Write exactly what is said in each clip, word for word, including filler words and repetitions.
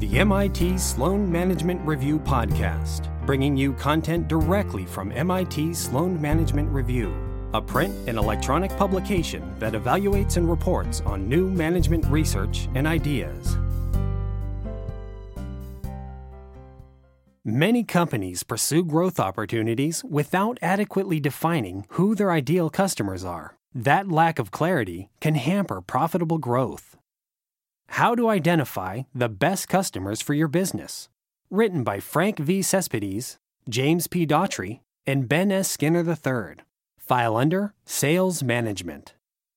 the M I T Sloan Management Review podcast, bringing you content directly from M I T Sloan Management Review, a print and electronic publication that evaluates and reports on new management research and ideas. Many companies pursue growth opportunities without adequately defining who their ideal customers are. That lack of clarity can hamper profitable growth. How to identify the best customers for your business. Written by Frank V. Cespedes, James P. Daughtry, and Ben S. Skinner the third. File under Sales Management.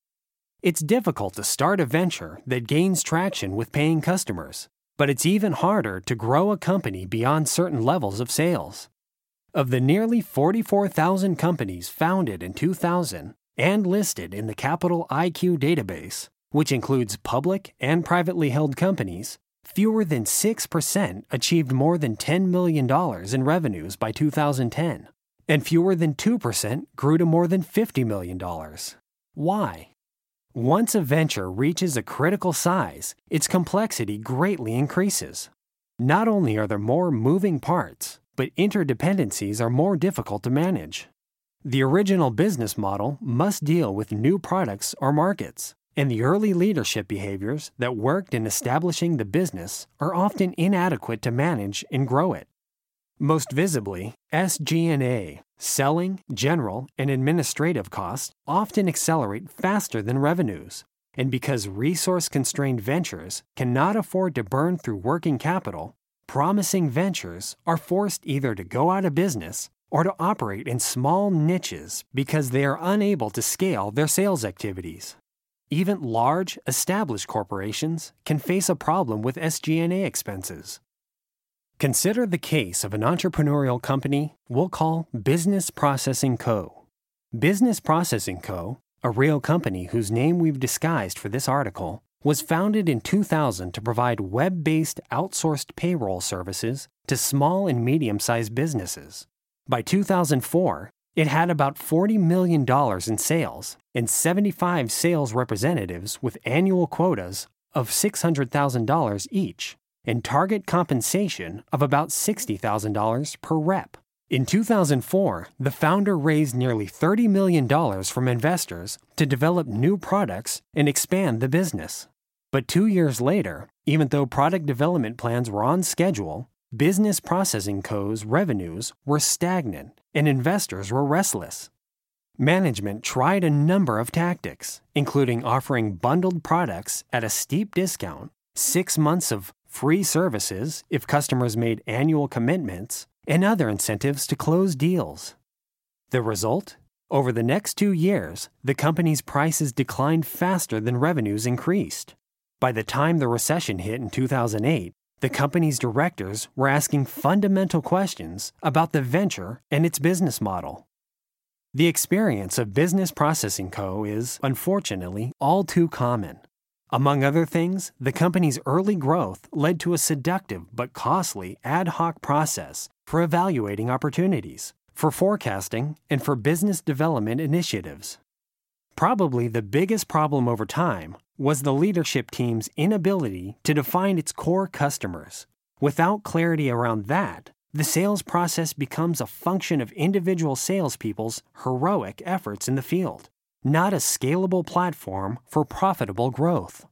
It's difficult to start a venture that gains traction with paying customers, but it's even harder to grow a company beyond certain levels of sales. Of the nearly forty-four thousand companies founded in two thousand and listed in the Capital I Q database, which includes public and privately held companies, fewer than six percent achieved more than ten million dollars in revenues by two thousand ten, and fewer than two percent grew to more than fifty million dollars. Why? Once a venture reaches a critical size, its complexity greatly increases. Not only are there more moving parts, but interdependencies are more difficult to manage. The original business model must deal with new products or markets, and the early leadership behaviors that worked in establishing the business are often inadequate to manage and grow it. Most visibly, S G and A, selling, general, and administrative costs often accelerate faster than revenues, and because resource-constrained ventures cannot afford to burn through working capital, promising ventures are forced either to go out of business or to operate in small niches because they are unable to scale their sales activities. Even large, established corporations can face a problem with S G and A expenses. Consider the case of an entrepreneurial company we'll call Business Processing Co. Business Processing Co., a real company whose name we've disguised for this article, was founded in two thousand to provide web-based outsourced payroll services to small and medium-sized businesses. By two thousand four, it had about forty million dollars in sales and seventy-five sales representatives with annual quotas of six hundred thousand dollars each, and target compensation of about sixty thousand dollars per rep. In two thousand four, the founder raised nearly thirty million dollars from investors to develop new products and expand the business. But two years later, even though product development plans were on schedule, Business Processing Co.'s revenues were stagnant and investors were restless. Management tried a number of tactics, including offering bundled products at a steep discount, six months of free services if customers made annual commitments, and other incentives to close deals. The result? Over the next two years, the company's prices declined faster than revenues increased. By the time the recession hit in two thousand eight, the company's directors were asking fundamental questions about the venture and its business model. The experience of Business Processing Co. is, unfortunately, all too common. Among other things, the company's early growth led to a seductive but costly ad hoc process for evaluating opportunities, for forecasting, and for business development initiatives. Probably the biggest problem over time was the leadership team's inability to define its core customers. Without clarity around that, the sales process becomes a function of individual salespeople's heroic efforts in the field, not a scalable platform for profitable growth.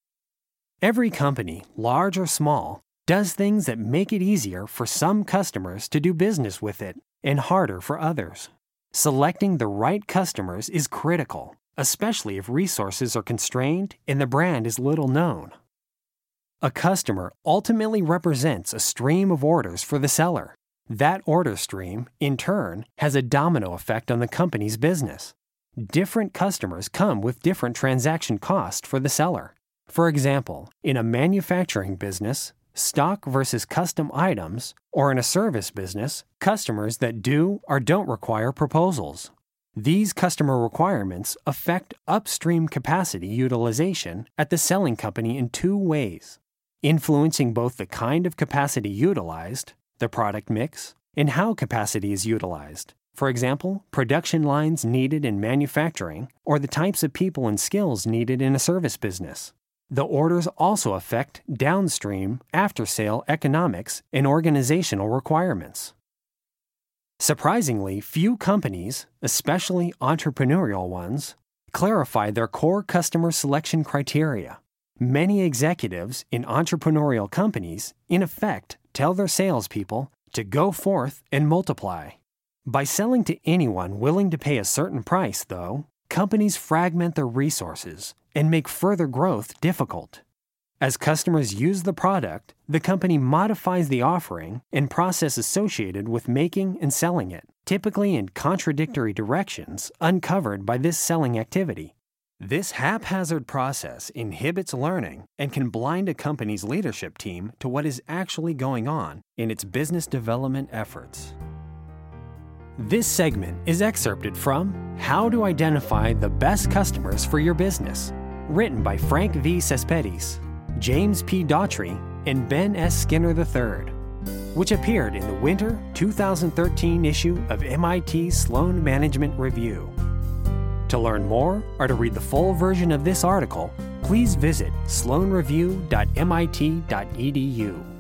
Every company, large or small, does things that make it easier for some customers to do business with it and harder for others. Selecting the right customers is critical, especially if resources are constrained and the brand is little known. A customer ultimately represents a stream of orders for the seller. That order stream, in turn, has a domino effect on the company's business. Different customers come with different transaction costs for the seller. For example, in a manufacturing business, stock versus custom items, or in a service business, customers that do or don't require proposals. These customer requirements affect upstream capacity utilization at the selling company in two ways, influencing both the kind of capacity utilized, the product mix, and how capacity is utilized. For example, production lines needed in manufacturing or the types of people and skills needed in a service business. The orders also affect downstream, after-sale economics and organizational requirements. Surprisingly, few companies, especially entrepreneurial ones, clarify their core customer selection criteria. Many executives in entrepreneurial companies, in effect, tell their salespeople to go forth and multiply. By selling to anyone willing to pay a certain price, though, companies fragment their resources and make further growth difficult. As customers use the product, the company modifies the offering and process associated with making and selling it, typically in contradictory directions uncovered by this selling activity. This haphazard process inhibits learning and can blind a company's leadership team to what is actually going on in its business development efforts. This segment is excerpted from How to Identify the Best Customers for Your Business, written by Frank V. Cespedes, James P. Daughtry, and Ben S. Skinner the third, which appeared in the winter two thousand thirteen issue of M I T's Sloan Management Review. To learn more or to read the full version of this article, please visit sloan review dot m i t dot e d u.